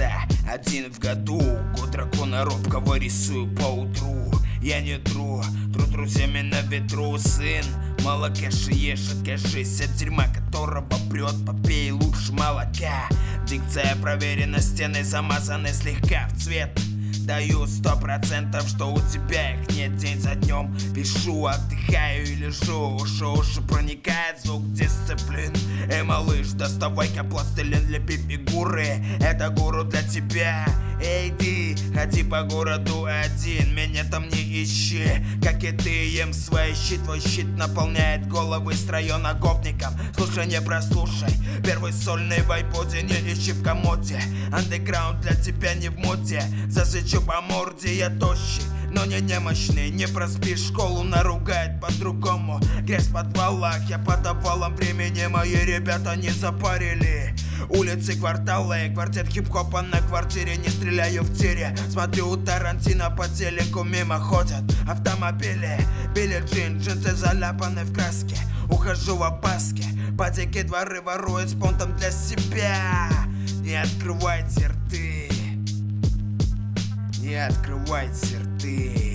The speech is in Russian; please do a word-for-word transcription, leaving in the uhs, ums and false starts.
месяца, один в году. Год дракона робкого рисую поутру. Я не тру, тру с друзьями на ветру. Сын молокеши ешь, откажись от дерьма, которого прет. Попей лучше молока. Дикция проверена, стены замазаны слегка в цвет. Даю сто процентов, что у тебя их нет. День за днем пишу, отдыхаю и лежу. Уши, уши проникает звук дисциплин. Эй, малыш, доставай-ка пластилин, лепи фигуры. Это гуру для тебя. Эй, ты, ходи по городу один, меня там не ищи. Как и ты, ем свои щит. Твой щит наполняет головы с района гопником. Слушай, не прослушай, первый сольный в айподе. Не ищи в комоде, андеграунд для тебя не в моде. Засвечу по морде, я тощий, но не немощный. Не проспишь школу, наругает по-другому. Грязь в подвалах, я под обвалом времени. Мои ребята не запарили. Улицы, кварталы, квартет хип-хопа на квартире. Не стреляю в тире, смотрю у Тарантино по телеку. Мимо ходят автомобили. Билли Джин, джинсы заляпаны в краске. Ухожу в опаске, по дикие дворы воруют с понтом для себя. Не открывайте рты, не открывайте рты.